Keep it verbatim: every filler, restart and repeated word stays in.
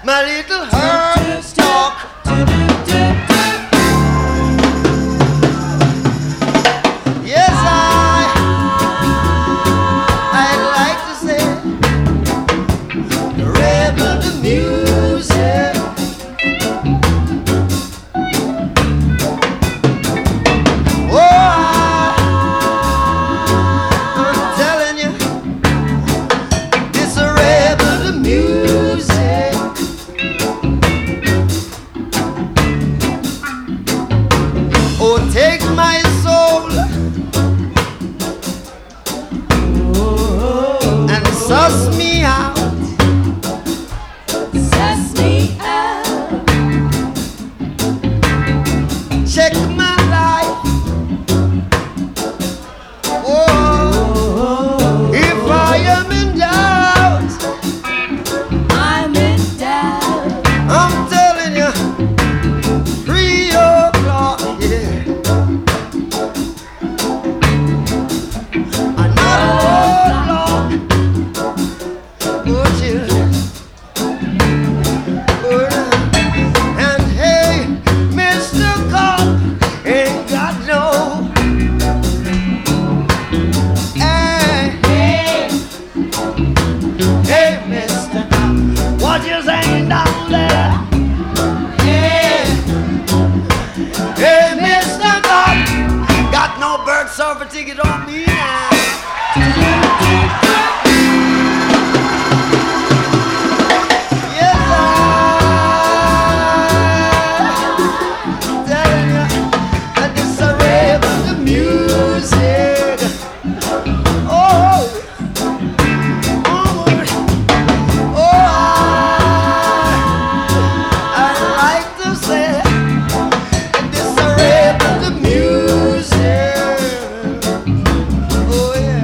my little herb talk. Yes, I, I'd like to say, the rebel to music. Oh, I, I'm telling you, it's a rebel to music. Oh, take my soul and suss me out. Suss me out. Check my life. Oh, if I am in doubt, I'm in doubt. I'm telling you, three o'clock, yeah. Another roadblock. Oh, children. Oh, and hey, Mister Cop ain't got no. Hey, hey, hey, Mister Cop, what you saying down there? Hey, hey, Mister Cop, got no bird surfer ticket on me now. Yes, I'm telling you, that this a rebel to music. Oh, oh, oh, I, I like to say that this a rebel to music. Oh yeah.